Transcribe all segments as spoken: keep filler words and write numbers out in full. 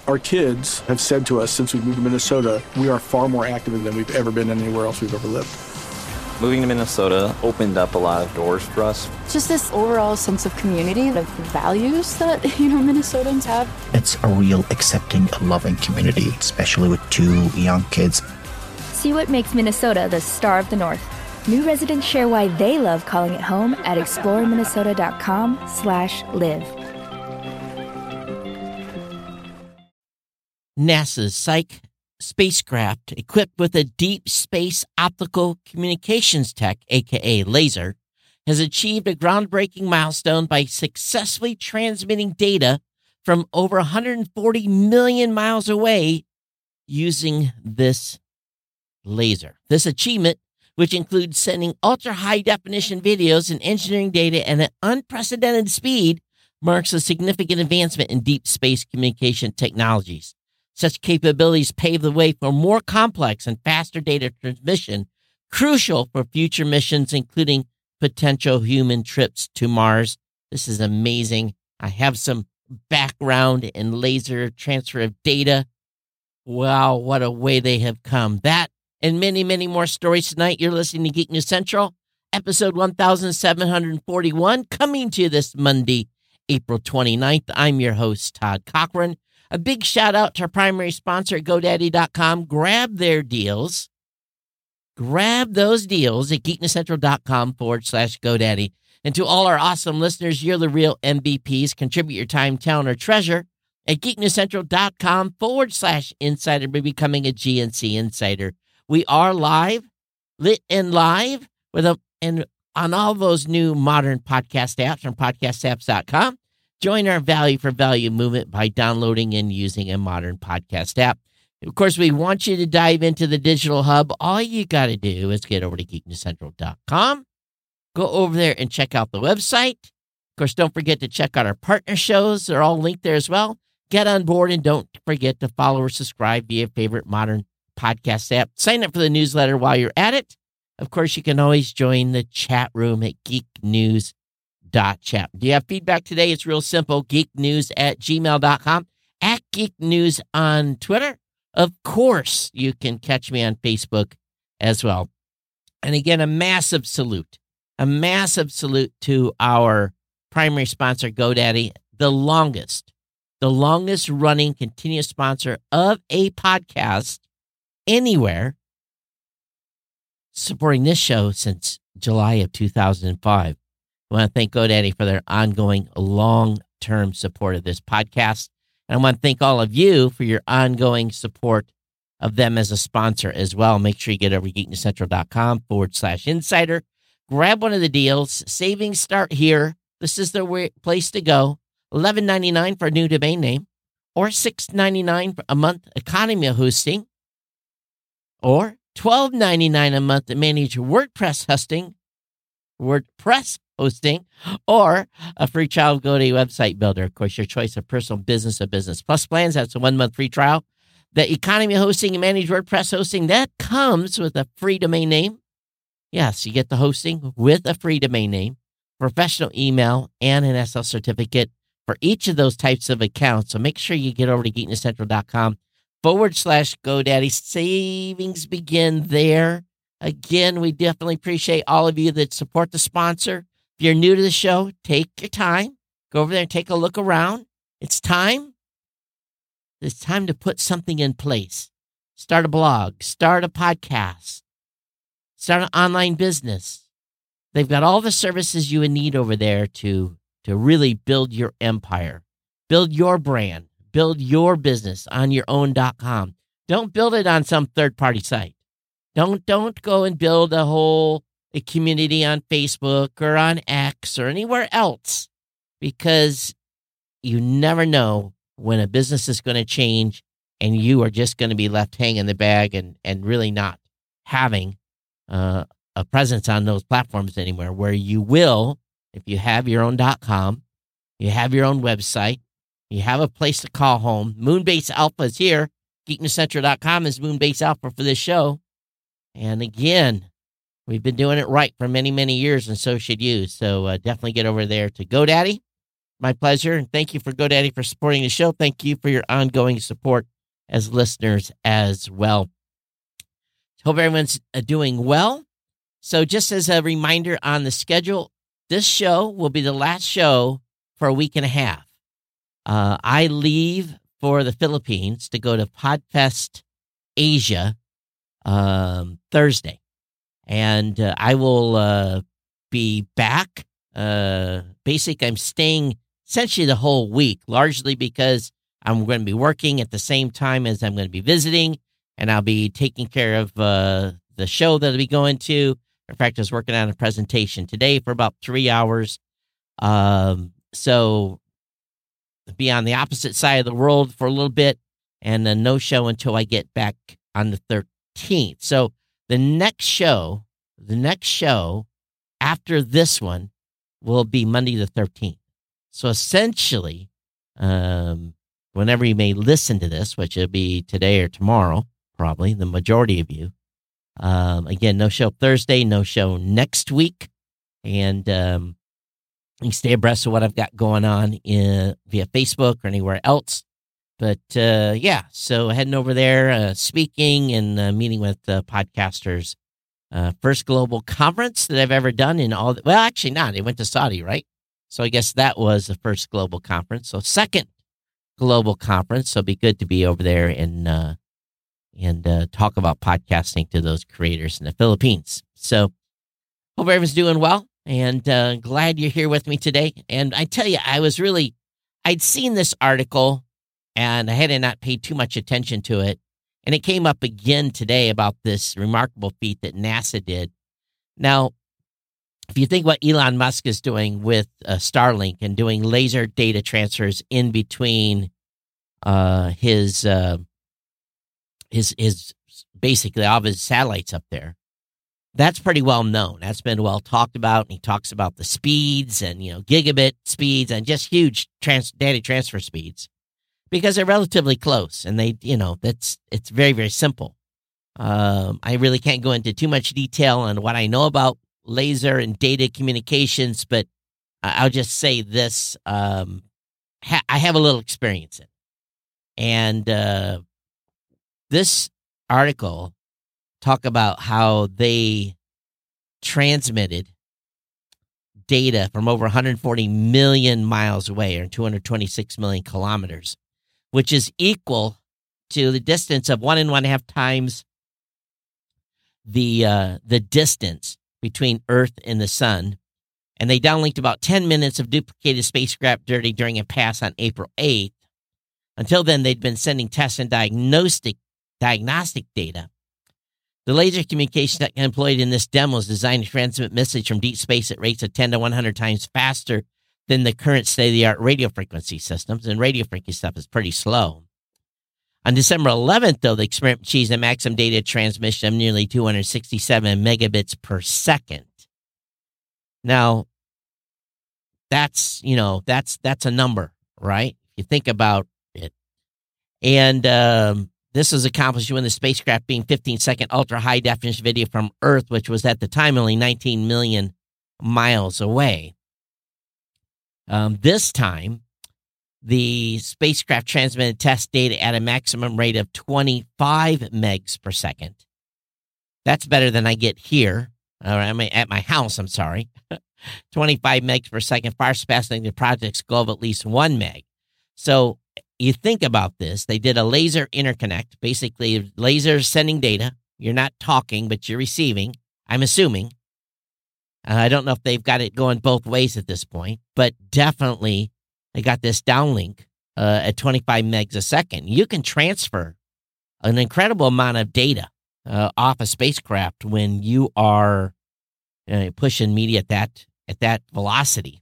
Our kids have said to us since we moved to Minnesota, we are far more active than we've ever been anywhere else we've ever lived. Moving to Minnesota opened up a lot of doors for us. Just this overall sense of community, of values that, you know, Minnesotans have. It's a real accepting, loving community, especially with two young kids. See what makes Minnesota the star of the North. New residents share why they love calling it home at exploreminnesota.com slash live. NASA's Psyche spacecraft, equipped with a deep space optical communications tech, aka laser, has achieved a groundbreaking milestone by successfully transmitting data from over one hundred forty million miles away using this laser. This achievement, which includes sending ultra-high-definition videos and engineering data at an unprecedented speed, marks a significant advancement in deep space communication technologies. Such capabilities pave the way for more complex and faster data transmission, crucial for future missions, including potential human trips to Mars. This is amazing. I have some background in laser transfer of data. Wow, what a way they have come. That and many, many more stories tonight. You're listening to Geek News Central, episode one thousand seven hundred forty-one, coming to you this Monday, April twenty-ninth. I'm your host, Todd Cochran. A big shout out to our primary sponsor at GoDaddy dot com. Grab their deals. Grab those deals at geeknewscentral.com forward slash GoDaddy. And to all our awesome listeners, you're the real M V Ps. Contribute your time, talent, or treasure at geeknewscentral.com forward slash insider by becoming a G N C insider. We are live, lit and live, with a and on all those new modern podcast apps from podcast apps dot com. Join our value for value movement by downloading and using a modern podcast app. Of course, we want you to dive into the digital hub. All you got to do is get over to geek news central dot com. Go over there and check out the website. Of course, don't forget to check out our partner shows. They're all linked there as well. Get on board and don't forget to follow or subscribe via favorite modern podcast app. Sign up for the newsletter while you're at it. Of course, you can always join the chat room at geek news dot chat. Do you have feedback today? It's real simple. geeknews at gmail dot com. At Geek News on Twitter. Of course, you can catch me on Facebook as well. And again, a massive salute. A massive salute to our primary sponsor, GoDaddy, the longest, the longest running continuous sponsor of a podcast anywhere, supporting this show since July of two thousand five. I want to thank GoDaddy for their ongoing long-term support of this podcast. And I want to thank all of you for your ongoing support of them as a sponsor as well. Make sure you get over to geeknewscentral.com forward slash insider. Grab one of the deals. Savings start here. This is the way, place to go. eleven ninety-nine for a new domain name, or six ninety-nine a month economy hosting, or twelve ninety-nine a month to manage WordPress hosting, WordPress hosting, or a free trial of GoDaddy website builder. Of course, your choice of personal, business, or business plus plans. That's a one-month free trial. The economy hosting and managed WordPress hosting, that comes with a free domain name. Yes, you get the hosting with a free domain name, professional email, and an S L certificate for each of those types of accounts. So make sure you get over to geeknewscentral.com forward slash GoDaddy. Savings begin there. Again, we definitely appreciate all of you that support the sponsor. If you're new to the show, take your time. Go over there and take a look around. It's time. It's time to put something in place. Start a blog. Start a podcast. Start an online business. They've got all the services you would need over there to, to really build your empire. Build your brand. Build your business on your own dot com. Don't build it on some third-party site. Don't, don't go and build a whole a community on Facebook or on X or anywhere else, because you never know when a business is going to change and you are just going to be left hanging the bag and, and really not having uh, a presence on those platforms anymore, where you will, if you have your own .com, you have your own website, you have a place to call home. Moonbase Alpha is here. geek news central dot com is Moonbase Alpha for this show. And again, we've been doing it right for many, many years, and so should you. So uh, definitely get over there to GoDaddy my pleasure. And thank you for GoDaddy for supporting the show. Thank you for your ongoing support as listeners as well. Hope everyone's uh, doing well. So just as a reminder on the schedule, this show will be the last show for a week and a half. Uh, I leave for the Philippines to go to PodFest Asia um, Thursday. And uh, I will uh, be back. Uh, basically, I'm staying essentially the whole week, largely because I'm going to be working at the same time as I'm going to be visiting, and I'll be taking care of uh, the show that I'll be going to. In fact, I was working on a presentation today for about three hours. Um, so be on the opposite side of the world for a little bit, and then no show until I get back on the thirteenth. So the next show, the next show after this one will be Monday the thirteenth. So essentially, um, whenever you may listen to this, which will be today or tomorrow, probably the majority of you, um, again, no show Thursday, no show next week. And um, you can stay abreast of what I've got going on in, via Facebook or anywhere else. But uh, yeah, so heading over there, uh, speaking and uh, meeting with uh, podcasters. Uh, first global conference that I've ever done in all. The, well, actually not. They went to Saudi, right? So I guess that was the first global conference. So second global conference. So it'd be good to be over there and uh, and uh, talk about podcasting to those creators in the Philippines. So hope everyone's doing well, and uh, glad you're here with me today. And I tell you, I was really, I'd seen this article, and I had not paid too much attention to it. And it came up again today about this remarkable feat that NASA did. Now, if you think what Elon Musk is doing with uh, Starlink and doing laser data transfers in between uh, his, uh, his, his, basically all of his satellites up there, that's pretty well known. That's been well talked about. And he talks about the speeds and, you know, gigabit speeds and just huge trans- data transfer speeds. Because they're relatively close, and they, you know, that's it's very, very simple. Um, I really can't go into too much detail on what I know about laser and data communications, but I'll just say this: um, ha- I have a little experience in it. And uh, this article talk about how they transmitted data from over one hundred forty million miles away, or two hundred twenty-six million kilometers. Which is equal to the distance of one and one half times the uh, the distance between Earth and the Sun. And they downlinked about ten minutes of duplicated spacecraft data during a pass on April eighth. Until then, they'd been sending test and diagnostic diagnostic data. The laser communication that employed in this demo is designed to transmit message from deep space at rates of ten to one hundred times faster than the current state-of-the-art radio frequency systems, and radio frequency stuff is pretty slow. On December eleventh, though, the experiment achieved a maximum data transmission of nearly two hundred sixty-seven megabits per second. Now, that's, you know, that's that's a number, right? If you think about it. And um, this was accomplished when the spacecraft being fifteen-second ultra-high-definition video from Earth, which was at the time only nineteen million miles away. Um, this time, the spacecraft transmitted test data at a maximum rate of twenty-five megs per second. That's better than I get here, or at my house, I'm sorry. twenty-five megs per second, far surpassing the project's goal of at least one meg. So you think about this. They did a laser interconnect, basically lasers sending data. You're not talking, but you're receiving, I'm assuming. Uh, I don't know if they've got it going both ways at this point, but definitely they got this downlink uh, at twenty-five megs a second. You can transfer an incredible amount of data uh, off a spacecraft when you are uh, pushing media at that at that velocity.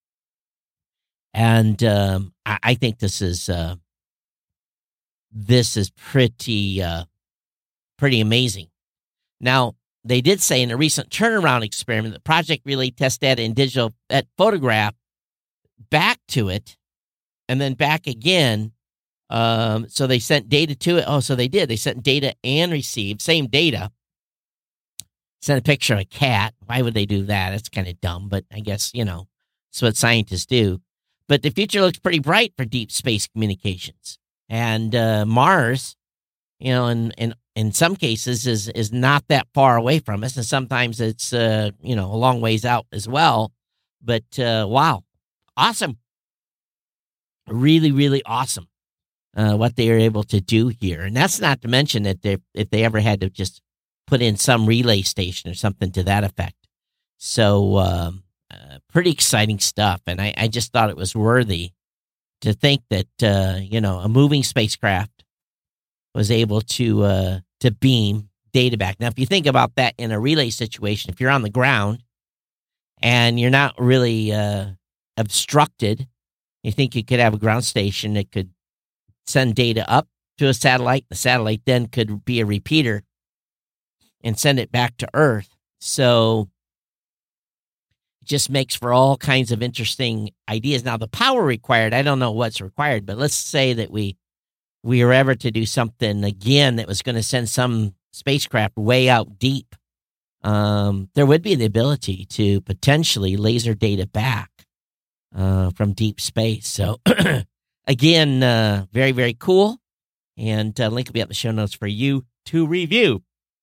And um, I, I think this is uh, this is pretty uh, pretty amazing. Now, they did say in a recent turnaround experiment, the project relayed test data and digital that photograph back to it and then back again. Um, so they sent data to it. Oh, so they did. They sent data and received same data. Sent a picture of a cat. Why would they do that? That's kind of dumb, but I guess, you know, it's what scientists do. But the future looks pretty bright for deep space communications. And uh, Mars, you know, in, in, in some cases is is not that far away from us. And sometimes it's, uh, you know, a long ways out as well. But uh, wow, awesome. Really, really awesome uh, what they are able to do here. And that's not to mention that they, if they ever had to just put in some relay station or something to that effect. So um, uh, pretty exciting stuff. And I, I just thought it was worthy to think that, uh, you know, a moving spacecraft was able to uh, to beam data back. Now, if you think about that in a relay situation, if you're on the ground and you're not really uh, obstructed, you think you could have a ground station that could send data up to a satellite. The satellite then could be a repeater and send it back to Earth. So it just makes for all kinds of interesting ideas. Now, the power required, I don't know what's required, but let's say that we we were ever to do something again that was going to send some spacecraft way out deep. Um, there would be the ability to potentially laser data back uh, from deep space. So, again, uh, very, very cool. And uh, link will be up in the show notes for you to review.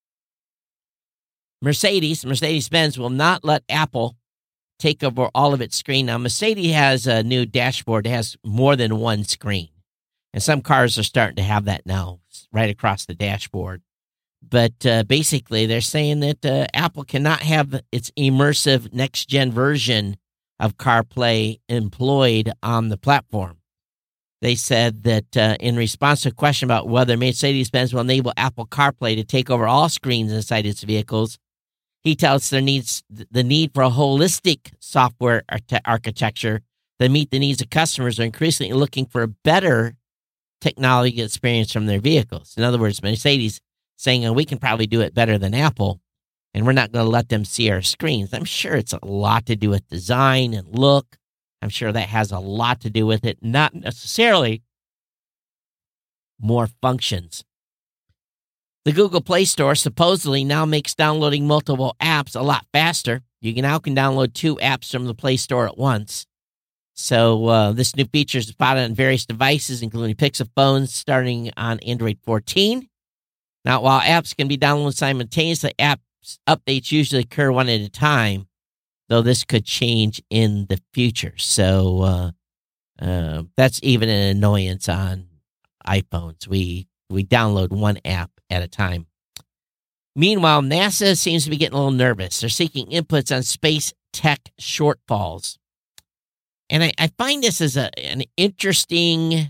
Mercedes, Mercedes-Benz will not let Apple take over all of its screen. Now, Mercedes has a new dashboard that has more than one screen. And some cars are starting to have that now, right across the dashboard. But uh, basically, they're saying that uh, Apple cannot have its immersive next-gen version of CarPlay employed on the platform. They said that uh, in response to a question about whether Mercedes-Benz will enable Apple CarPlay to take over all screens inside its vehicles, he tells there needs the need for a holistic software arch- architecture that meet the needs of customers who are increasingly looking for a better technology experience from their vehicles. In other words, Mercedes saying, oh, we can probably do it better than Apple, and we're not going to let them see our screens. I'm sure it's a lot to do with design and look. I'm sure that has a lot to do with it, not necessarily more functions. The Google Play Store supposedly now makes downloading multiple apps a lot faster. You can now can download two apps from the Play Store at once. So uh, this new feature is spotted on various devices, including Pixel phones, starting on Android fourteen. Now, while apps can be downloaded simultaneously, apps updates usually occur one at a time, though this could change in the future. So uh, uh, that's even an annoyance on iPhones. We we download one app at a time. Meanwhile, NASA seems to be getting a little nervous. They're seeking inputs on space tech shortfalls. And I, I find this as a, an interesting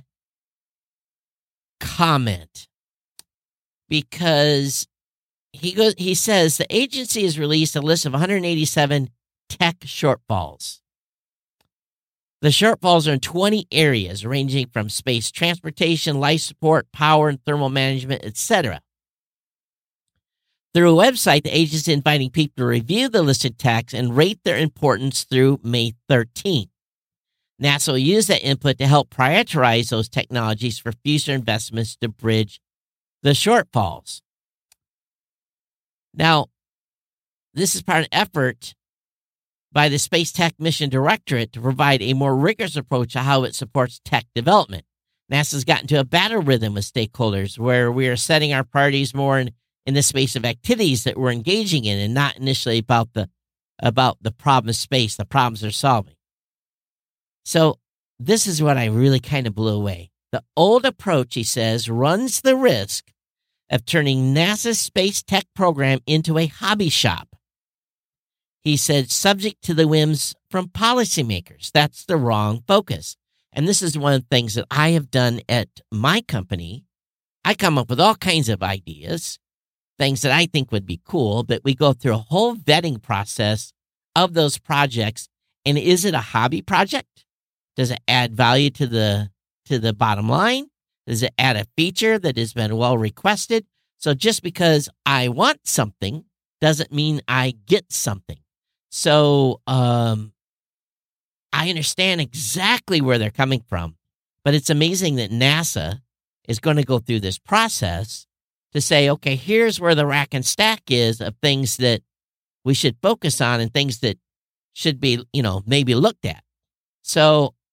comment because he goes. He says the agency has released a list of one hundred eighty-seven tech shortfalls. The shortfalls are in twenty areas, ranging from space transportation, life support, power and thermal management, et cetera. Through a website, the agency is inviting people to review the listed techs and rate their importance through May thirteenth. NASA will use that input to help prioritize those technologies for future investments to bridge the shortfalls. Now, this is part of an effort by the Space Tech Mission Directorate to provide a more rigorous approach to how it supports tech development. NASA's gotten to a battle rhythm with stakeholders where we are setting our priorities more in, in the space of activities that we're engaging in and not initially about the about the problem of space, the problems they're solving. So this is what I really kind of blew away. The old approach, he says, runs the risk of turning NASA's space tech program into a hobby shop. He said, subject to the whims from policymakers. That's the wrong focus. And this is one of the things that I have done at my company. I come up with all kinds of ideas, things that I think would be cool, but we go through a whole vetting process of those projects. And is it a hobby project? Does it add value to the to the bottom line? Does it add a feature that has been well requested? So just because I want something doesn't mean I get something. So um, I understand exactly where they're coming from, but it's amazing that NASA is going to go through this process to say, okay, here's where the rack and stack is of things that we should focus on and things that should be, you know, maybe looked at. So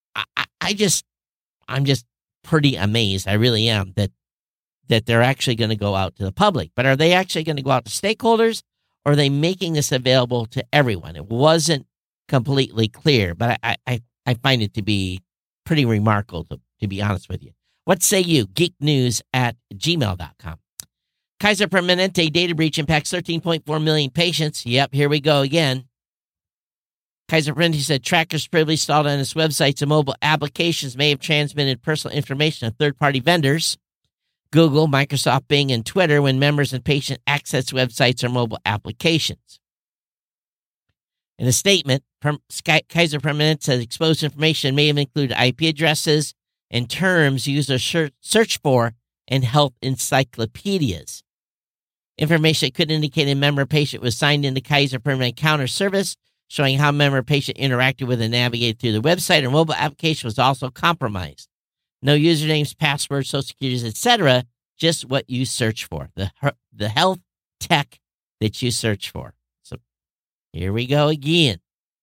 I, I, I just, I'm just pretty amazed. I really am that that they're actually going to go out to the public. But are they actually going to go out to stakeholders, or are they making this available to everyone? It wasn't completely clear, but I, I, I find it to be pretty remarkable, to, to be honest with you. What say you? geeknews at gmail dot com. Kaiser Permanente data breach impacts thirteen point four million patients. Yep, here we go again. Kaiser Permanente said trackers previously installed on its websites and mobile applications may have transmitted personal information to third-party vendors, Google, Microsoft, Bing, and Twitter when members and patients access websites or mobile applications. In a statement, Kaiser Permanente said exposed information may have included I P addresses and terms used or search for in health encyclopedias. Information could indicate a member patient was signed into Kaiser Permanente counter service, showing how member patient interacted with and navigated through the website or mobile application was also compromised. No usernames, passwords, social securities, et cetera. Just what you search for, the the health tech that you search for. So here we go again.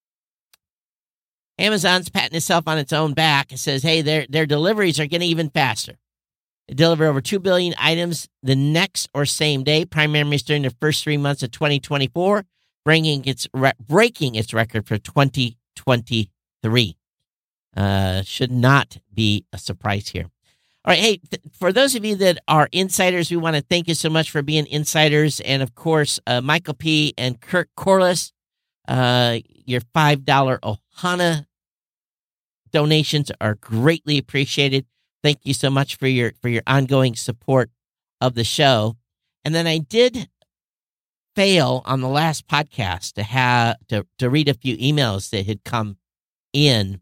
Amazon's patting itself on its own back. It says, hey, their their deliveries are getting even faster. They deliver over two billion items the next or same day, primarily during the first three months of twenty twenty-four, bringing its re- breaking its record for twenty twenty-three. Uh, should not be a surprise here. All right, hey, th- for those of you that are insiders, we want to thank you so much for being insiders. And, of course, uh, Michael P. and Kirk Corliss, uh, your five dollars Ohana donations are greatly appreciated. Thank you so much for your for your ongoing support of the show. And then I did fail on the last podcast to have to, to read a few emails that had come in.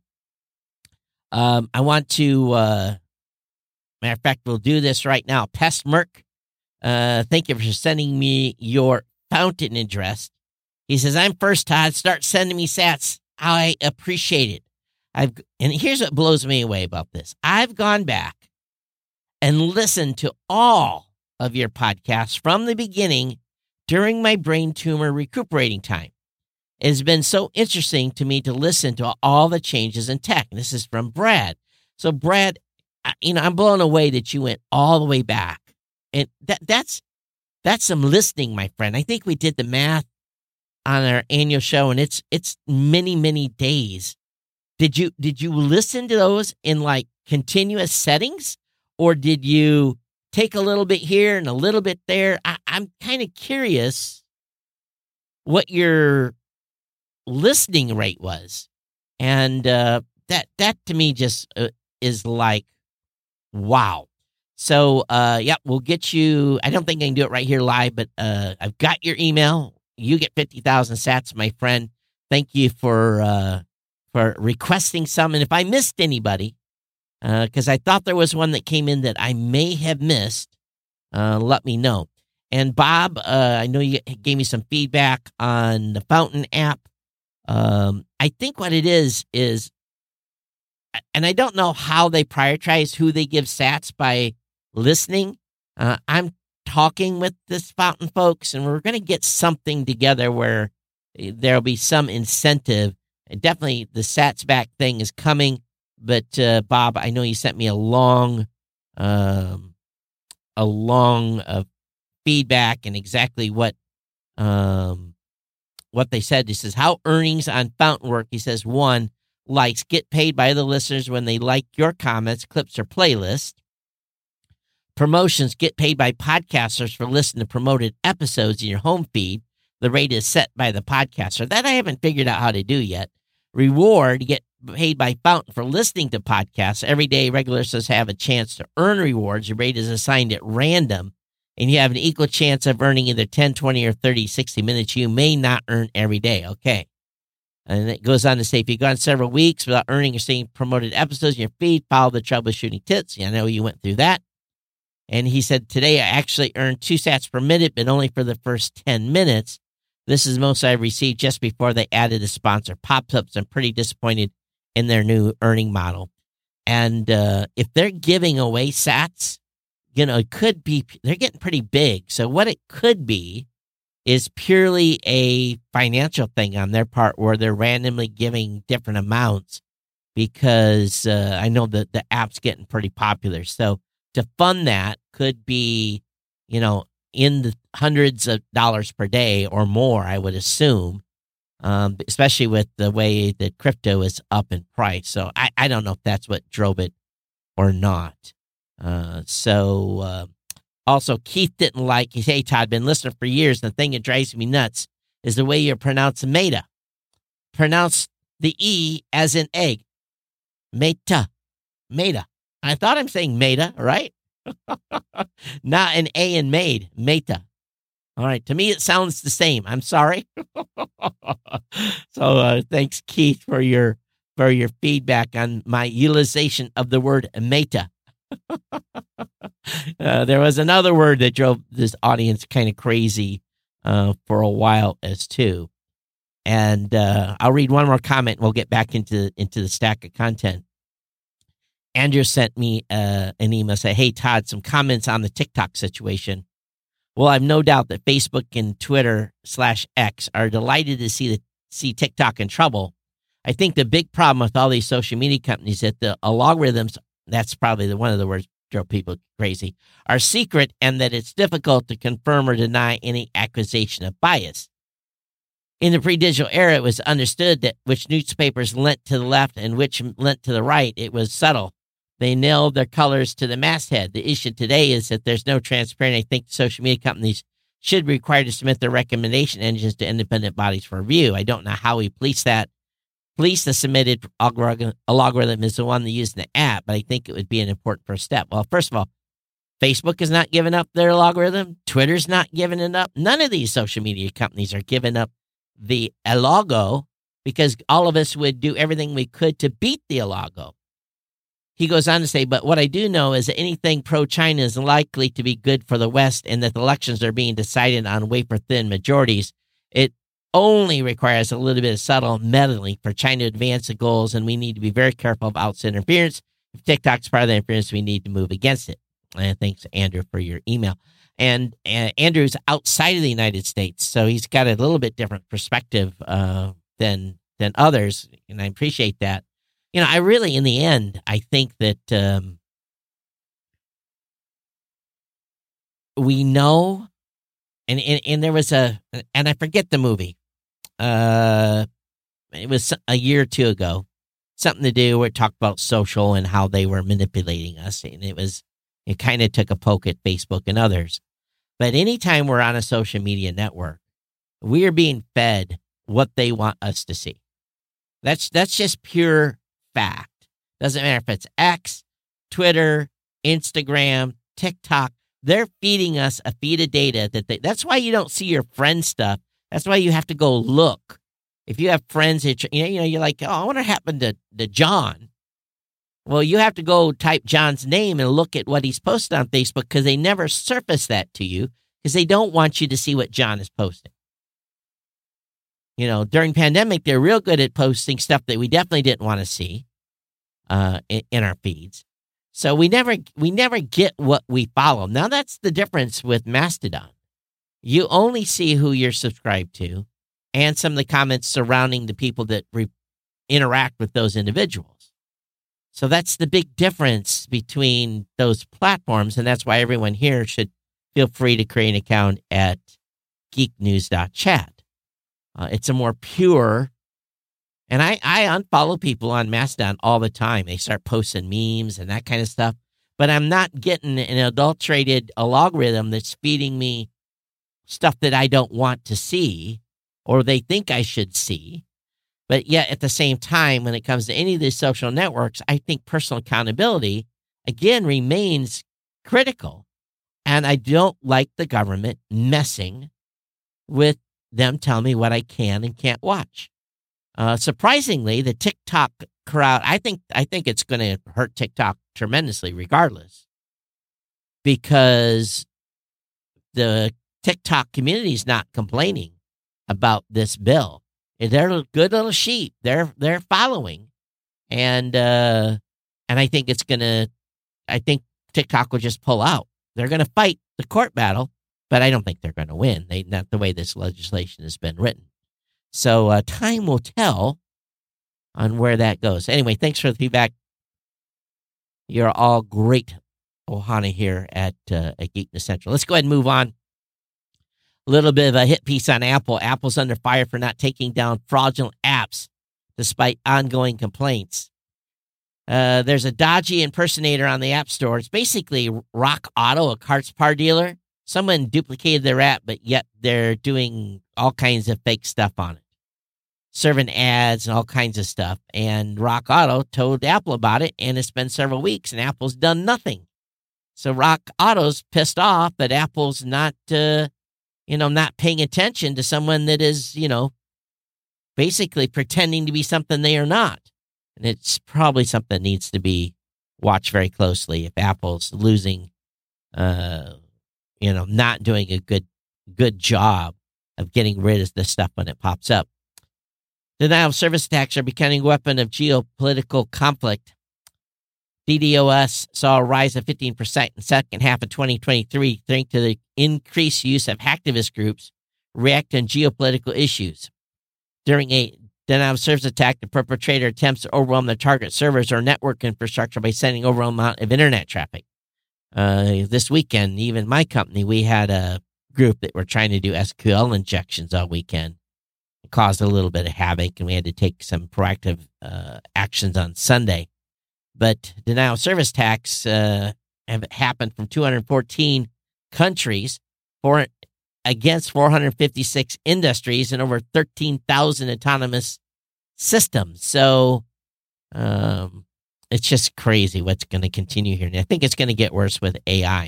Um, I want to, uh, matter of fact, we'll do this right now. Pest Merc, uh, thank you for sending me your fountain address. He says, I'm first, Todd. Start sending me sats. I appreciate it. I've and here's what blows me away about this. I've gone back and listened to all of your podcasts from the beginning during my brain tumor recuperating time. It has been so interesting to me to listen to all the changes in tech. And this is from Brad. So, Brad, you know, I'm blown away that you went all the way back. And that that's that's some listening, my friend. I think we did the math on our annual show, and it's it's many, many days. Did you did you listen to those in like continuous settings, or did you take a little bit here and a little bit there? I, I'm kind of curious what your listening rate was, and uh, that that to me just uh, is like wow. So uh, yeah, we'll get you. I don't think I can do it right here live, but uh, I've got your email. You get fifty thousand sats, my friend. Thank you for. Uh, for requesting some. And if I missed anybody, because uh, I thought there was one that came in that I may have missed, uh, let me know. And Bob, uh, I know you gave me some feedback on the Fountain app. Um, I think what it is is, and I don't know how they prioritize who they give sats by listening. Uh, I'm talking with this Fountain folks, and we're going to get something together where there'll be some incentive. And definitely the sats back thing is coming, but uh, Bob, I know you sent me a long, um, a long uh, feedback and exactly what, um, what they said. He says how earnings on Fountain work. He says one, likes get paid by the listeners when they like your comments, clips, or playlist. Promotions get paid by podcasters for listening to promoted episodes in your home feed. The rate is set by the podcaster. That I haven't figured out how to do yet. Reward, you get paid by Fountain for listening to podcasts. Every day, regular listeners have a chance to earn rewards. Your rate is assigned at random, and you have an equal chance of earning either ten, twenty, or thirty, sixty minutes. You may not earn every day. Okay. And it goes on to say, if you've gone several weeks without earning or seeing promoted episodes in your feed, follow the troubleshooting tips. I know you went through that. And he said, today I actually earned two sats per minute, but only for the first ten minutes. This is the most I've received just before they added a sponsor pop-ups. I'm pretty disappointed in their new earning model. And uh, if they're giving away sats, you know, it could be, they're getting pretty big. So what it could be is purely a financial thing on their part where they're randomly giving different amounts. because uh, I know that the app's getting pretty popular. So to fund that could be, you know, in the hundreds of dollars per day or more, I would assume, um, especially with the way that crypto is up in price. So I, I don't know if that's what drove it or not. Uh, so uh, also, Keith didn't like, he said, hey, Todd, been listening for years, and the thing that drives me nuts is the way you pronounce Meta. Pronounce the E as in egg. Meta. Meta. I thought I'm saying Meta, right? Not an A in made. Meta. All right. To me, it sounds the same. I'm sorry. so uh, thanks, Keith, for your for your feedback on my utilization of the word meta. uh, there was another word that drove this audience kind of crazy uh, for a while as too. And uh, I'll read one more comment and we'll get back into, into the stack of content. Andrew sent me uh, an email saying, hey, Todd, some comments on the TikTok situation. Well, I've no doubt that Facebook and Twitter slash X are delighted to see the, see TikTok in trouble. I think the big problem with all these social media companies that the algorithms, that's probably the one of the words drove people crazy, are secret and that it's difficult to confirm or deny any accusation of bias. In the pre-digital era, it was understood that which newspapers lent to the left and which lent to the right. It was subtle. They nailed their colors to the masthead. The issue today is that there's no transparency. I think social media companies should be required to submit their recommendation engines to independent bodies for review. I don't know how we police that. Police the submitted algorithm, algorithm is the one that used the app, but I think it would be an important first step. Well, first of all, Facebook is not giving up their algorithm. Twitter's not giving it up. None of these social media companies are giving up the Alago, because all of us would do everything we could to beat the Alago. He goes on to say, but what I do know is that anything pro-China is likely to be good for the West and that the elections are being decided on wafer-thin majorities. It only requires a little bit of subtle meddling for China to advance the goals, and we need to be very careful of outside interference. If TikTok's part of the interference, we need to move against it. And thanks, Andrew, for your email. And uh, Andrew's outside of the United States, so he's got a little bit different perspective uh, than than others, and I appreciate that. You know, I really, in the end, I think that um, we know, and, and and there was a, and I forget the movie. Uh, it was a year or two ago, something to do where it talked about social and how they were manipulating us, and it was. It kind of took a poke at Facebook and others. But anytime we're on a social media network, we are being fed what they want us to see. That's that's just pure fact. Doesn't matter if it's X, Twitter, Instagram, TikTok. They're feeding us a feed of data that they, that's why you don't see your friend stuff. That's why you have to go look. If you have friends that, you know, you know, you're like, oh, I wonder what happened to, to John. Well, you have to go type John's name and look at what he's posted on Facebook because they never surface that to you because they don't want you to see what John is posting. You know, during pandemic, they're real good at posting stuff that we definitely didn't want to see uh, in, in our feeds. So we never we never get what we follow. Now, that's the difference with Mastodon. You only see who you're subscribed to and some of the comments surrounding the people that re- interact with those individuals. So that's the big difference between those platforms, and that's why everyone here should feel free to create an account at geek news dot chat. Uh, it's a more pure, and I, I unfollow people on Mastodon all the time. They start posting memes and that kind of stuff, but I'm not getting an adulterated algorithm that's feeding me stuff that I don't want to see or they think I should see. But yet, at the same time, when it comes to any of these social networks, I think personal accountability, again, remains critical. And I don't like the government messing with them telling me what I can and can't watch. Uh, surprisingly, the TikTok crowd, I think I think it's going to hurt TikTok tremendously regardless. Because the TikTok community is not complaining about this bill. They're a good little sheep. They're they're following, and uh, and I think it's gonna. I think TikTok will just pull out. They're gonna fight the court battle, but I don't think they're gonna win. They not the way this legislation has been written. So uh, time will tell. on where that goes. Anyway, thanks for the feedback. You're all great ohana here at, uh, at Geekness Central. Let's go ahead and move on. A little bit of a hit piece on Apple. Apple's under fire for not taking down fraudulent apps despite ongoing complaints. Uh, there's a dodgy impersonator on the App Store. It's basically Rock Auto, a parts car dealer. Someone duplicated their app, but yet they're doing all kinds of fake stuff on it, serving ads and all kinds of stuff. And Rock Auto told Apple about it, and it's been several weeks, and Apple's done nothing. So Rock Auto's pissed off that Apple's not, uh, you know, not paying attention to someone that is, you know, basically pretending to be something they are not. And it's probably something that needs to be watched very closely if Apple's losing, uh, you know, not doing a good good job of getting rid of this stuff when it pops up. Denial of service attacks are becoming a weapon of geopolitical conflict. DDoS saw a rise of fifteen percent in the second half of twenty twenty-three thanks to the increased use of hacktivist groups reacting to geopolitical issues. During a denial of service attack, the perpetrator attempts to overwhelm the target servers or network infrastructure by sending overwhelming amount of internet traffic. Uh, this weekend, even my company, we had a group that were trying to do S Q L injections all weekend. It caused a little bit of havoc, and we had to take some proactive uh, actions on Sunday. But denial of service attacks uh, have happened from two hundred fourteen countries for against four hundred fifty-six industries and over thirteen thousand autonomous systems. So um, it's just crazy what's going to continue here. And I think it's going to get worse with A I.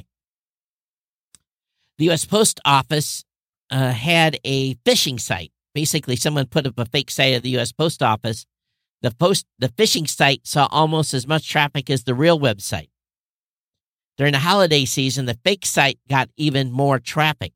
The U S Post Office uh, had a phishing site. Basically, someone put up a fake site of the U S Post Office. The post, the phishing site saw almost as much traffic as the real website. During the holiday season, the fake site got even more traffic.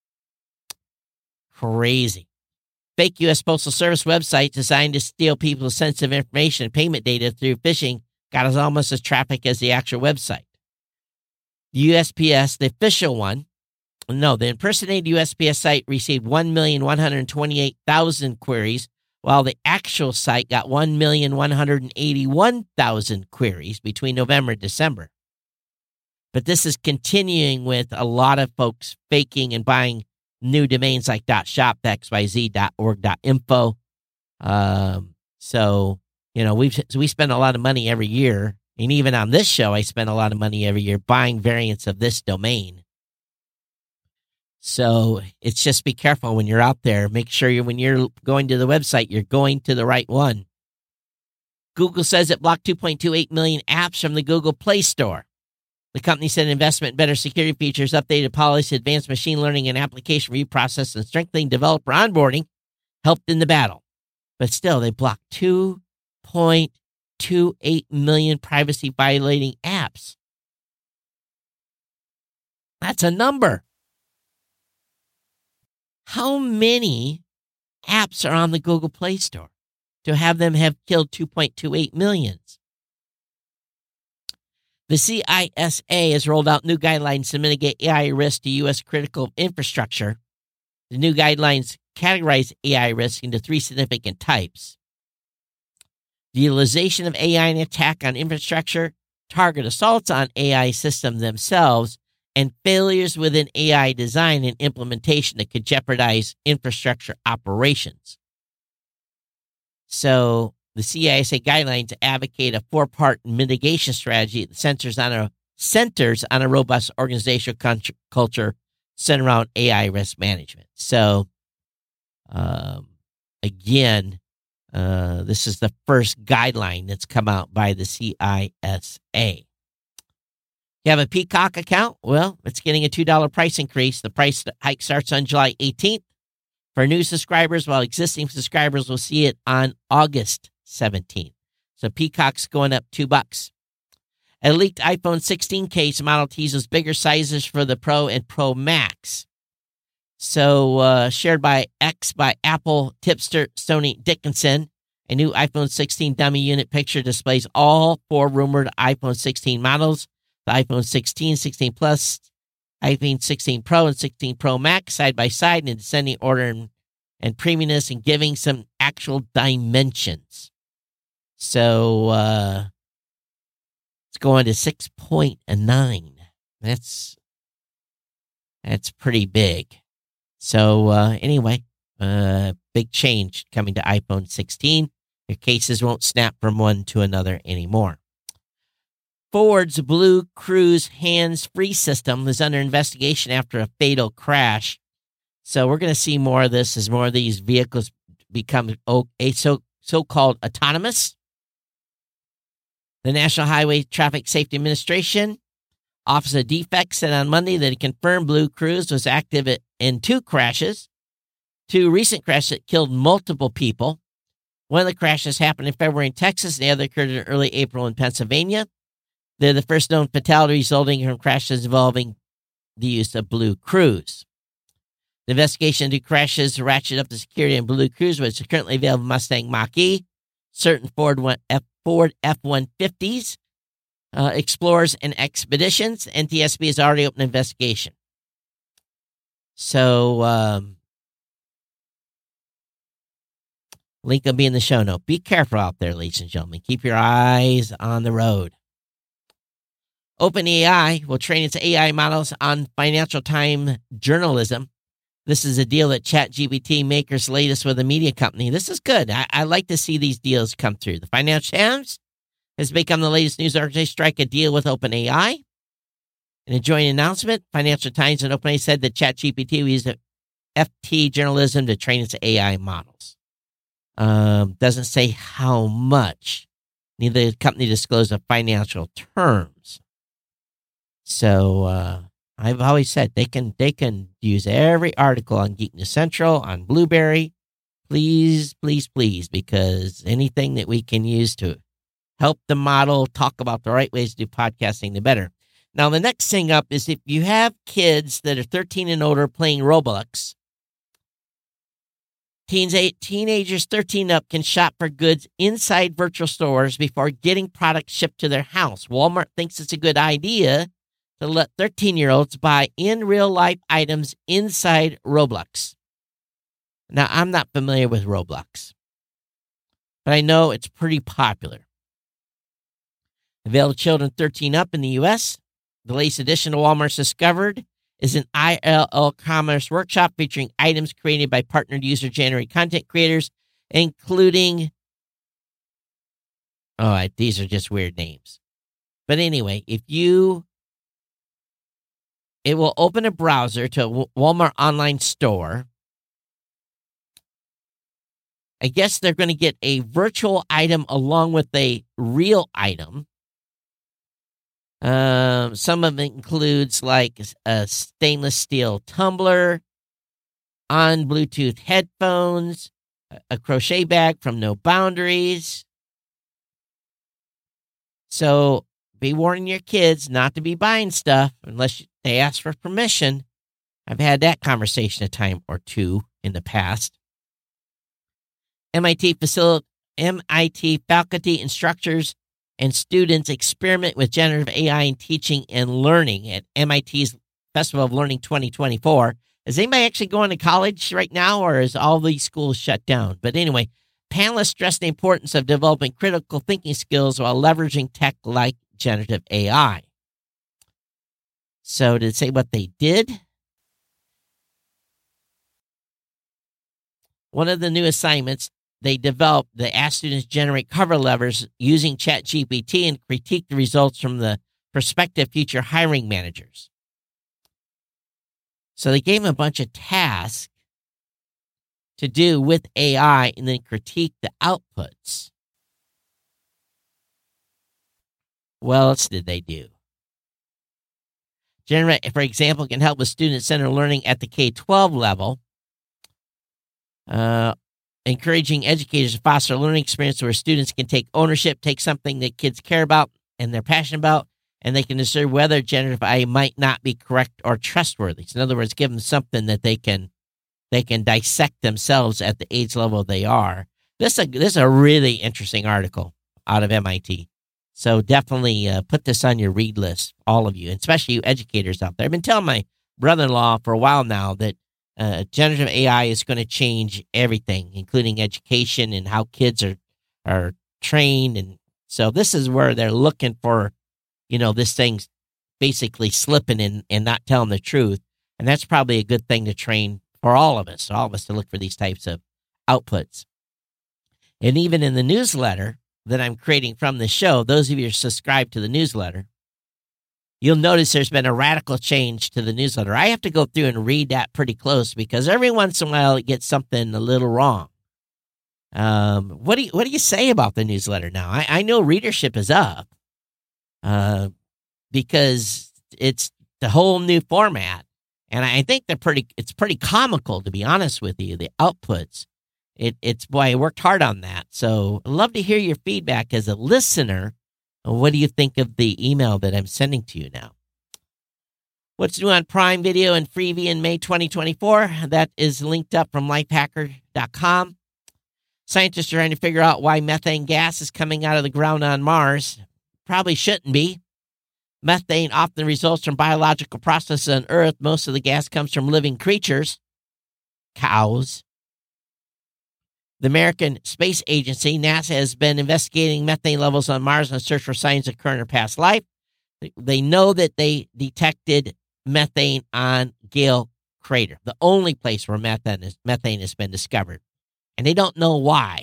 Crazy. Fake U S Postal Service website designed to steal people's sensitive information and payment data through phishing got as almost as traffic as the actual website. The U S P S, the official one, no, the impersonated U S P S site received one million one hundred twenty-eight thousand queries, while the actual site got one million one hundred eighty-one thousand queries between November and December. But this is continuing with a lot of folks faking and buying new domains like .shop, .xyz, .org, .info. Um, so, you know, we've, we spend a lot of money every year, and even on this show, I spend a lot of money every year buying variants of this domain. So it's just be careful when you're out there. Make sure you, when you're going to the website, you're going to the right one. Google says it blocked two point two eight million apps from the Google Play Store. The company said investment in better security features, updated policy, advanced machine learning, and application review process, and strengthening developer onboarding helped in the battle. But still, they blocked two point two eight million privacy-violating apps. That's a number. How many apps are on the Google Play Store to have them have killed two point two eight million? The C I S A has rolled out new guidelines to mitigate A I risk to U S critical infrastructure. The new guidelines categorize A I risk into three significant types: the utilization of A I and attack on infrastructure, target assaults on A I systems themselves, and failures within A I design and implementation that could jeopardize infrastructure operations. So the C I S A guidelines advocate a four-part mitigation strategy that centers on a, centers on a robust organizational culture centered around A I risk management. So, um, again, uh, this is the first guideline that's come out by the C I S A. You have a Peacock account? Well, it's getting a two dollars price increase. The price hike starts on July eighteenth for new subscribers, while existing subscribers will see it on August seventeenth. So Peacock's going up two bucks. A leaked iPhone sixteen case model teases bigger sizes for the Pro and Pro Max. So uh, shared by X by Apple tipster Stoney Dickinson, a new iPhone sixteen dummy unit picture displays all four rumored iPhone sixteen models: the iPhone sixteen, sixteen Plus, iPhone sixteen Pro, and sixteen Pro Max side by side in descending order and, and premiumness, and giving some actual dimensions. So uh, it's going to six point nine. That's that's pretty big. So uh, anyway, uh, big change coming to iPhone sixteen. Your cases won't snap from one to another anymore. Ford's Blue Cruise hands-free system is under investigation after a fatal crash. So we're going to see more of this as more of these vehicles become a so, so-called autonomous. The National Highway Traffic Safety Administration Office of Defects said on Monday that it confirmed Blue Cruise was active in two crashes, two recent crashes that killed multiple people. One of the crashes happened in February in Texas, and the other occurred in early April in Pennsylvania. They're the first known fatality resulting from crashes involving the use of Blue Cruise. The investigation into crashes ratcheted up the security in Blue Cruise, which is currently available in Mustang Mach-E, certain Ford F one fifties, uh, Explorers, and Expeditions. N T S B has already opened an investigation. So, um, link will be in the show note. Be careful out there, ladies and gentlemen. Keep your eyes on the road. OpenAI will train its A I models on Financial Times journalism. This is a deal that ChatGPT makers latest with a media company. This is good. I, I like to see these deals come through. The Financial Times has become the latest news organization to strike a deal with OpenAI. In a joint announcement, Financial Times and OpenAI said that ChatGPT will use F T journalism to train its A I models. Um, doesn't say how much. Neither company disclosed the financial terms. So uh, I've always said they can they can use every article on Geek News Central, on Blueberry. Please, please, please, because anything that we can use to help the model talk about the right ways to do podcasting, the better. Now, the next thing up is if you have kids that are thirteen and older playing Roblox, teens, eight, teenagers thirteen up can shop for goods inside virtual stores before getting products shipped to their house. Walmart thinks it's a good idea to let thirteen-year-olds buy in real-life items inside Roblox. Now, I'm not familiar with Roblox, but I know it's pretty popular. Available to children thirteen up in the U S, the latest edition of Walmart's Discovered is an I L L commerce workshop featuring items created by partnered user-generated content creators, including... Oh, these are just weird names. But anyway, if you... It will open a browser to a Walmart online store. I guess they're going to get a virtual item along with a real item. Um, some of it includes like a stainless steel tumbler, on Bluetooth headphones, a crochet bag from No Boundaries. So be warning your kids not to be buying stuff unless they ask for permission. I've had that conversation a time or two in the past. M I T facility, M I T faculty, instructors, and students experiment with generative A I in teaching and learning at M I T's Festival of Learning twenty twenty-four. Is anybody actually going to college right now, or is all these schools shut down? But anyway, panelists stress the importance of developing critical thinking skills while leveraging tech like generative A I. So did it say what they did? One of the new assignments, they developed, they asked students to generate cover letters using ChatGPT and critique the results from the prospective future hiring managers. So they gave them a bunch of tasks to do with A I and then critique the outputs. What else did they do? Generate, for example, can help with student-centered learning at the K twelve level. Uh, encouraging educators to foster a learning experience where students can take ownership, take something that kids care about and they're passionate about, and they can discern whether generative A I might not be correct or trustworthy. So in other words, give them something that they can they can dissect themselves at the age level they are. This is a, this is a really interesting article out of M I T. So definitely uh, put this on your read list, all of you, especially you educators out there. I've been telling my brother-in-law for a while now that uh, generative A I is going to change everything, including education and how kids are are trained. And so this is where they're looking for, you know, this thing's basically slipping and, and not telling the truth. And that's probably a good thing to train for all of us, all of us to look for these types of outputs. And even in the newsletter that I'm creating from the show, those of you who are subscribed to the newsletter, you'll notice there's been a radical change to the newsletter. I have to go through and read that pretty close because every once in a while it gets something a little wrong. Um, what do you, what do you say about the newsletter now? I, I know readership is up uh, because it's the whole new format. And I think they're pretty, it's pretty comical, to be honest with you, the outputs. It, it's, boy, I worked hard on that. So I'd love to hear your feedback as a listener. What do you think of the email that I'm sending to you now? What's new on Prime Video and Freevee in May twenty twenty-four? That is linked up from lifehacker dot com. Scientists are trying to figure out why methane gas is coming out of the ground on Mars. Probably shouldn't be. Methane often results from biological processes on Earth. Most of the gas comes from living creatures, cows. The American Space Agency, NASA, has been investigating methane levels on Mars in search for signs of current or past life. They know that they detected methane on Gale Crater, the only place where methane, is, methane has been discovered. And they don't know why.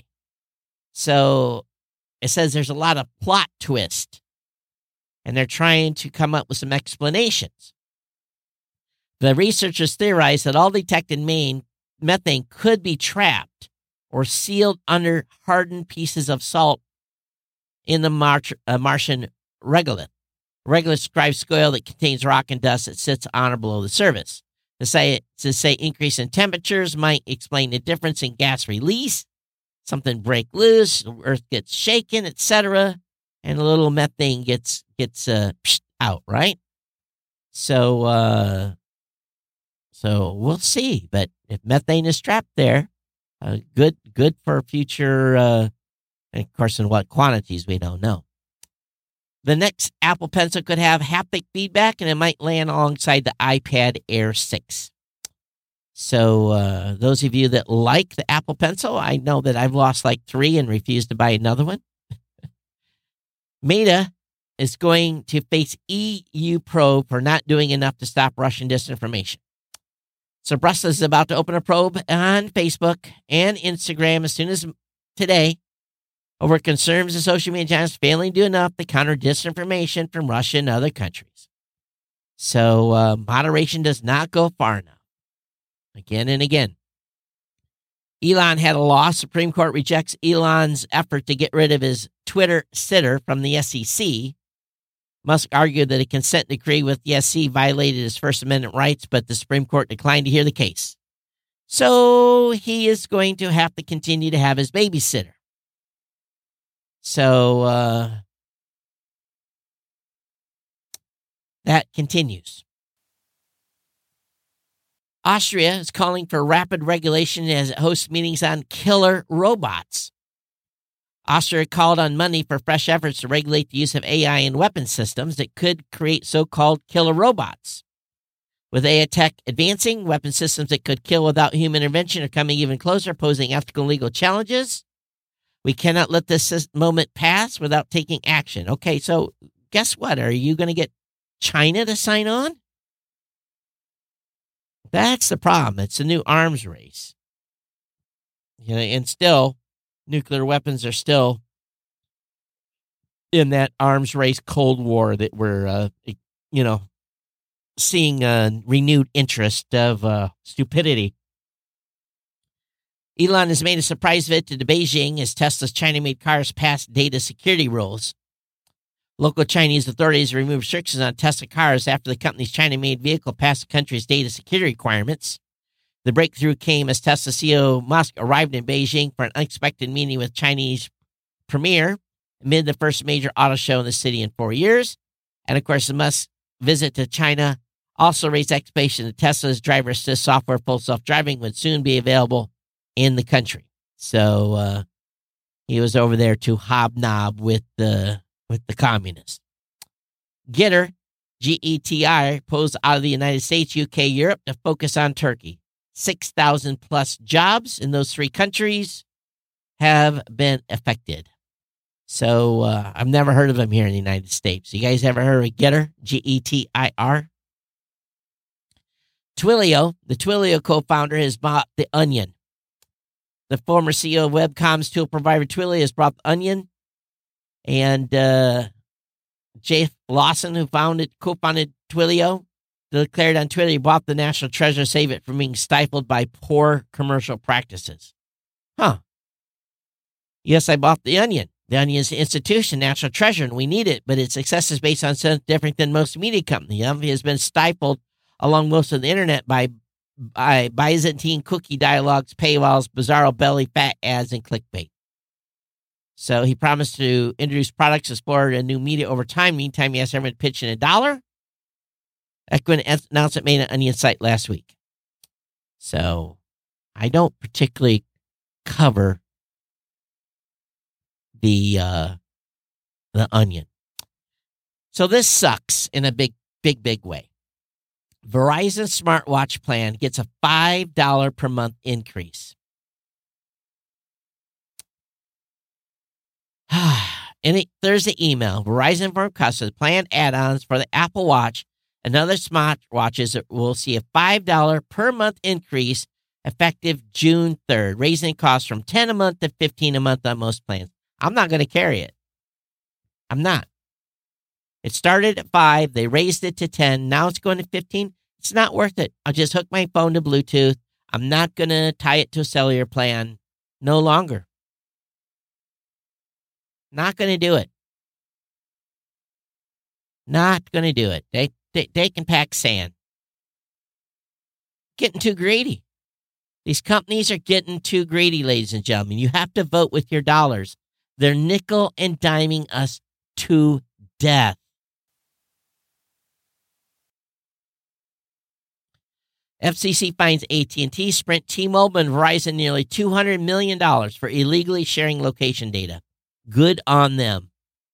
So it says there's a lot of plot twist. And they're trying to come up with some explanations. The researchers theorize that all detected main methane could be trapped or sealed under hardened pieces of salt in the Mar- uh, Martian regolith. Regolith describes soil that contains rock and dust that sits on or below the surface. To say, to say increase in temperatures might explain the difference in gas release. Something break loose, the Earth gets shaken, et cetera, and a little methane gets gets uh, out, right? So, uh, so we'll see. But if methane is trapped there, uh, good good for future. Uh, and of course, in what quantities we don't know. The next Apple Pencil could have haptic feedback, and it might land alongside the iPad Air six. So uh, those of you that like the Apple Pencil, I know that I've lost like three and refused to buy another one. Meta is going to face E U probe for not doing enough to stop Russian disinformation. So Brussels is about to open a probe on Facebook and Instagram as soon as today over concerns of social media giants failing to do enough to counter disinformation from Russia and other countries. So uh, moderation does not go far enough. Again and again. Elon had a loss. Supreme Court rejects Elon's effort to get rid of his Twitter sitter from the S E C. Musk argued that a consent decree with the S E C violated his First Amendment rights, but the Supreme Court declined to hear the case. So he is going to have to continue to have his babysitter. So uh, that continues. Austria is calling for rapid regulation as it hosts meetings on killer robots. Austria called on Monday for fresh efforts to regulate the use of A I in weapon systems that could create so-called killer robots. With A I tech advancing, weapon systems that could kill without human intervention are coming even closer, posing ethical and legal challenges. We cannot let this moment pass without taking action. Okay, so guess what? Are you going to get China to sign on? That's the problem. It's a new arms race. You know, and still, nuclear weapons are still in that arms race Cold War that we're, uh, you know, seeing a renewed interest of uh, stupidity. Elon has made a surprise visit to Beijing as Tesla's China-made cars pass data security rules. Local Chinese authorities removed restrictions on Tesla cars after the company's China-made vehicle passed the country's data security requirements. The breakthrough came as Tesla C E O Musk arrived in Beijing for an unexpected meeting with Chinese premier amid the first major auto show in the city in four years. And, of course, Musk's visit to China also raised expectations that Tesla's driver assist software, full self-driving, would soon be available in the country. So uh, he was over there to hobnob with the with the communists. Getter, G E T I, posed out of the United States, U K, Europe to focus on Turkey. six thousand plus jobs in those three countries have been affected. So uh, I've never heard of them here in the United States. You guys ever heard of Getir? G E T I R? Twilio, the Twilio co-founder, has bought The Onion. The former C E O of web comms tool provider Twilio has bought The Onion. And uh, Jeff Lawson, who founded, co-founded Twilio, declared on Twitter he bought the national treasure to save it from being stifled by poor commercial practices. Huh. Yes, I bought The Onion. The Onion is an institution, national treasure, and we need it, but its success is based on something different than most media companies. It has been stifled along most of the internet by, by Byzantine cookie dialogues, paywalls, bizarro belly fat ads, and clickbait. So he promised to introduce products, explore a new media over time. Meantime, he asked everyone to pitch in a dollar. Equin announced it made an Onion site last week. So I don't particularly cover the uh, the Onion. So this sucks in a big, big, big way. Verizon smartwatch plan gets a five dollars per month increase. In a Thursday email, Verizon informed customers planned add-ons for the Apple Watch and other smartwatches will see a five dollars per month increase effective June third, raising costs from ten dollars a month to fifteen dollars a month on most plans. I'm not going to carry it. I'm not. It started at five. They raised it to ten. Now it's going to fifteen. It's not worth it. I'll just hook my phone to Bluetooth. I'm not going to tie it to a cellular plan. No longer. Not going to do it. Not going to do it. They, they, they can pack sand. Getting too greedy. These companies are getting too greedy, ladies and gentlemen. You have to vote with your dollars. They're nickel and diming us to death. F C C fines A T and T, Sprint, T-Mobile, and Verizon nearly two hundred million dollars for illegally sharing location data. Good on them.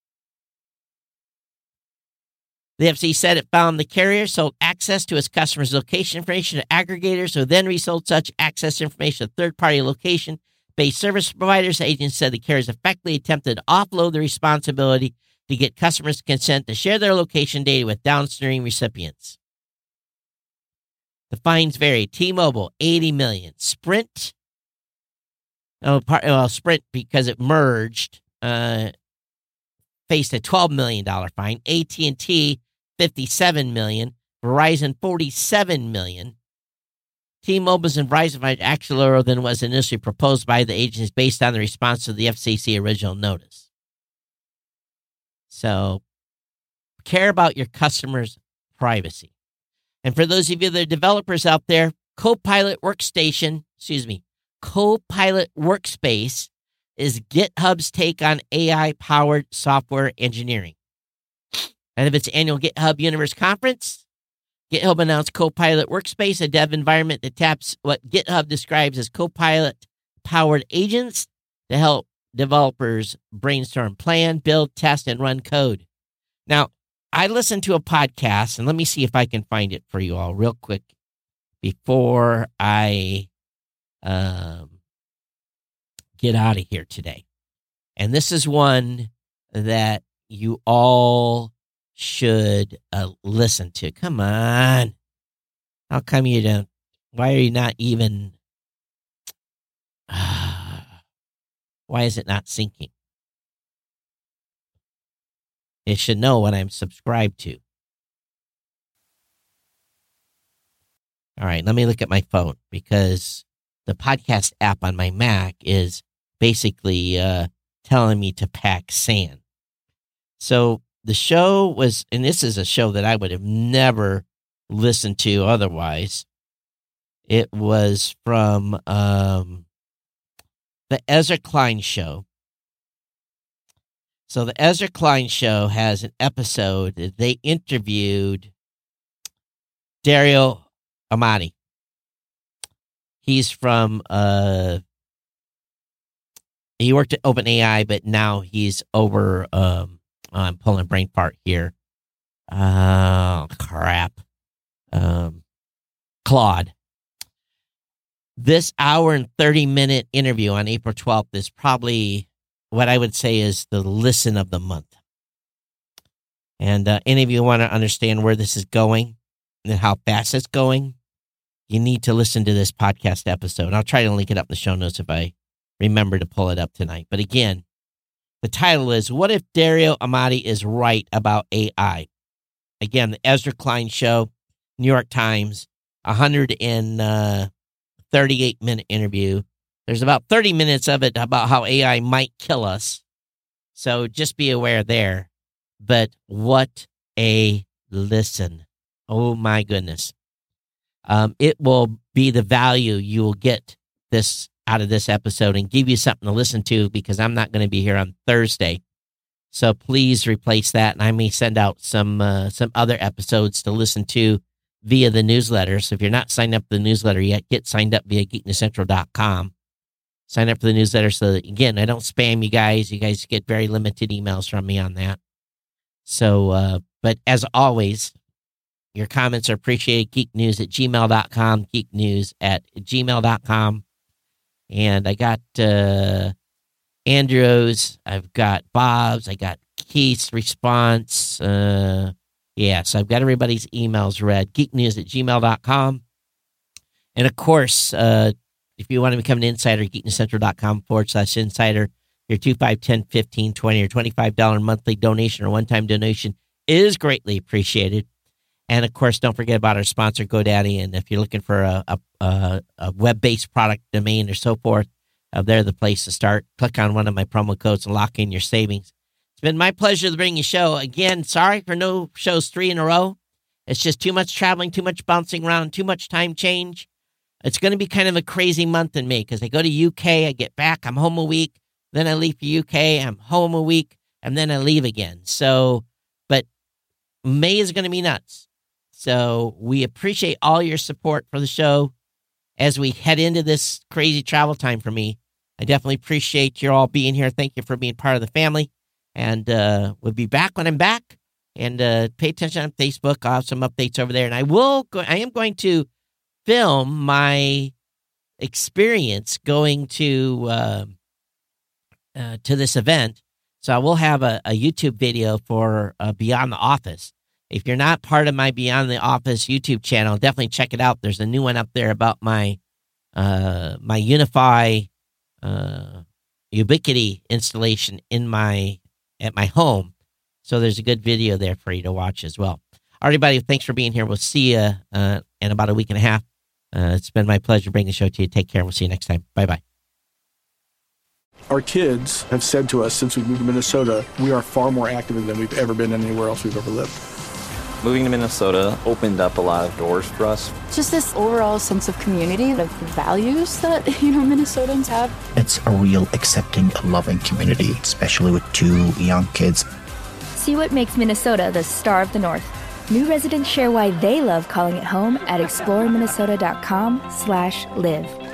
The F C C said it found the carrier sold access to its customers' location information to aggregators who then resold such access information to third-party location-based service providers. The agency said the carriers effectively attempted to offload the responsibility to get customers' consent to share their location data with downstream recipients. The fines vary. T-Mobile, eighty million dollars. Sprint, oh, part, well, Sprint, because it merged, uh, faced a twelve million dollars fine. A T and T, fifty-seven million dollars. Verizon, forty-seven million dollars. T-Mobile's and Verizon fines actually lower than was initially proposed by the agencies based on the response to the F C C original notice. So, care about your customers' privacy. And for those of you that are developers out there, Copilot Workstation, excuse me, Copilot Workspace is GitHub's take on A I-powered software engineering. Out of its annual GitHub Universe Conference, GitHub announced Copilot Workspace, a dev environment that taps what GitHub describes as Copilot-powered agents to help developers brainstorm, plan, build, test, and run code. Now, I listened to a podcast, and let me see if I can find it for you all real quick before I um, get out of here today. And this is one that you all should uh, listen to. Come on. How come you don't? Why are you not even? Uh, why is it not syncing? It should know what I'm subscribed to. All right, let me look at my phone because the podcast app on my Mac is basically uh, telling me to pack sand. So the show was, and this is a show that I would have never listened to otherwise. It was from um, the Ezra Klein Show. So the Ezra Klein Show has an episode that they interviewed Dario Amati. He's from, uh, he worked at OpenAI, but now he's over, um, I'm pulling a brain part here. Oh, crap. Um, Claude. This hour and thirty minute interview on April twelfth is probably what I would say is the listen of the month. And uh, any of you want to understand where this is going and how fast it's going, you need to listen to this podcast episode. I'll try to link it up in the show notes if I remember to pull it up tonight. But again, the title is, What If Dario Amati is Right About A I? Again, the Ezra Klein Show, New York Times, one hundred thirty-eight minute interview. There's about thirty minutes of it about how A I might kill us. So just be aware there. But what a listen. Oh, my goodness. Um, it will be the value you will get this out of this episode and give you something to listen to, because I'm not going to be here on Thursday. So please replace that, and I may send out some uh, some other episodes to listen to via the newsletter. So if you're not signed up for the newsletter yet, get signed up via geek news central dot com. Sign up for the newsletter so that, again, I don't spam you guys. You guys get very limited emails from me on that. So, uh, but as always, your comments are appreciated. geeknews at gmail dot com, geeknews at gmail dot com. And I got uh, Andrew's, I've got Bob's, I got Keith's response. Uh, yeah, so I've got everybody's emails read. geeknews at gmail dot com. And of course, uh, if you want to become an insider, geek news central dot com forward slash insider. Your two, five, ten, fifteen, twenty, or twenty-five dollars monthly donation or one-time donation is greatly appreciated. And, of course, don't forget about our sponsor, GoDaddy. And if you're looking for a, a, a, a web-based product domain or so forth, uh, they're the place to start. Click on one of my promo codes and lock in your savings. It's been my pleasure to bring you a show. Again, sorry for no shows three in a row. It's just too much traveling, too much bouncing around, too much time change. It's going to be kind of a crazy month in May because I go to U K, I get back, I'm home a week. Then I leave for U K, I'm home a week, and then I leave again. So, but May is going to be nuts. So we appreciate all your support for the show as we head into this crazy travel time for me. I definitely appreciate you all being here. Thank you for being part of the family. And uh, we'll be back when I'm back. And uh, pay attention on Facebook. I'll have some updates over there. And I will. Go, I am going to film my experience going to uh, uh, to this event. So I will have a, a YouTube video for uh, Beyond the Office. If you're not part of my Beyond the Office YouTube channel, definitely check it out. There's a new one up there about my uh, my Unify uh, Ubiquity installation in my at my home. So there's a good video there for you to watch as well. All right, everybody, thanks for being here. We'll see you uh, in about a week and a half. Uh, it's been my pleasure bringing the show to you. Take care. We'll see you next time. Bye-bye. Our kids have said to us since we moved to Minnesota, we are far more active than we've ever been anywhere else we've ever lived. Moving to Minnesota opened up a lot of doors for us. Just this overall sense of community, the values that, you know, Minnesotans have. It's a real accepting, loving community, especially with two young kids. See what makes Minnesota the star of the North. New residents share why they love calling it home at explore minnesota dot com slash live.